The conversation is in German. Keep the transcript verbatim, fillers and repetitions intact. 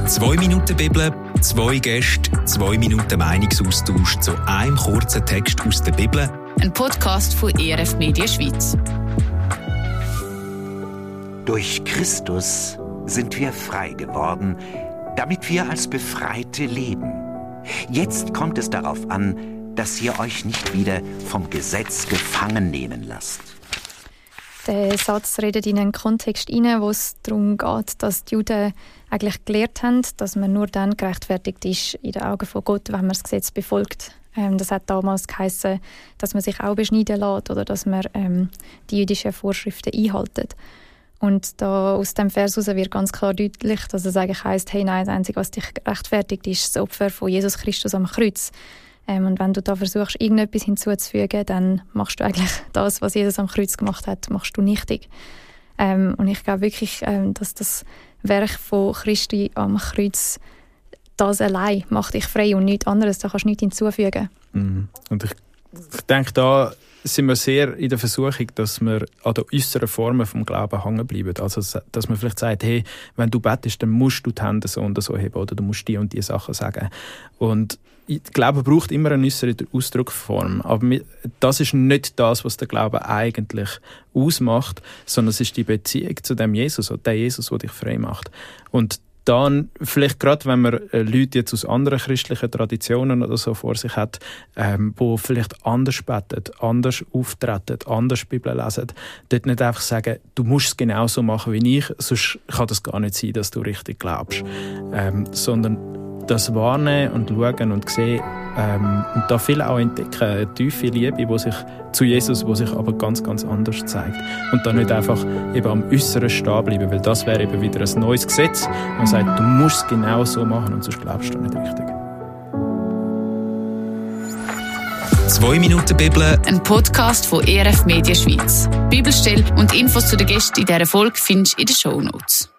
Zwei Minuten Bibel, zwei Gäste, zwei Minuten Meinungsaustausch zu einem kurzen Text aus der Bibel. Ein Podcast von E R F Media Schweiz. Durch Christus sind wir frei geworden, damit wir als Befreite leben. Jetzt kommt es darauf an, dass ihr euch nicht wieder vom Gesetz gefangen nehmen lasst. Der Satz redet in einen Kontext hinein, wo es darum geht, dass die Juden eigentlich gelehrt haben, dass man nur dann gerechtfertigt ist in den Augen von Gott, wenn man das Gesetz befolgt. Ähm, das hat damals geheissen, dass man sich auch beschneiden lässt oder dass man ähm, die jüdischen Vorschriften einhält. Und da aus dem Vers heraus wird ganz klar deutlich, dass es eigentlich heisst, hey, nein, das Einzige, was dich rechtfertigt, ist das Opfer von Jesus Christus am Kreuz. Ähm, und wenn du da versuchst, irgendetwas hinzuzufügen, dann machst du eigentlich das, was Jesus am Kreuz gemacht hat, machst du nichtig. Ähm, und ich glaube wirklich, ähm, dass das Werk von Christi am Kreuz, das allein macht dich frei und nichts anderes. Da kannst du nichts hinzufügen. Mhm. Und ich, ich denke, da sind wir sehr in der Versuchung, dass wir an den äußeren Formen vom Glauben hängen bleiben. Also, dass man vielleicht sagt, hey, wenn du betest, dann musst du die Hände so und so heben oder du musst die und die Sachen sagen. Und ich glaube, braucht immer eine äußere Ausdrucksform. Aber das ist nicht das, was der Glaube eigentlich ausmacht, sondern es ist die Beziehung zu dem Jesus, oder der Jesus, der dich frei macht. Und dann, vielleicht gerade, wenn man Leute jetzt aus anderen christlichen Traditionen oder so vor sich hat, ähm, die vielleicht anders beten, anders auftreten, anders die Bibel lesen, dort nicht einfach sagen, du musst es genauso machen wie ich, sonst kann das gar nicht sein, dass du richtig glaubst. Ähm, sondern das wahrnehmen und schauen und sehen ähm, und da viel auch entdecken, eine tiefe Liebe, die sich zu Jesus, die sich aber ganz, ganz anders zeigt. Und dann nicht einfach eben am Äußeren stehen bleiben, weil das wäre eben wieder ein neues Gesetz. Man sagt, du musst es genau so machen und sonst glaubst du nicht richtig. Zwei Minuten Bibel. Ein Podcast von E R F Media Schweiz. Bibelstelle und Infos zu den Gästen in dieser Folge findest du in den Shownotes.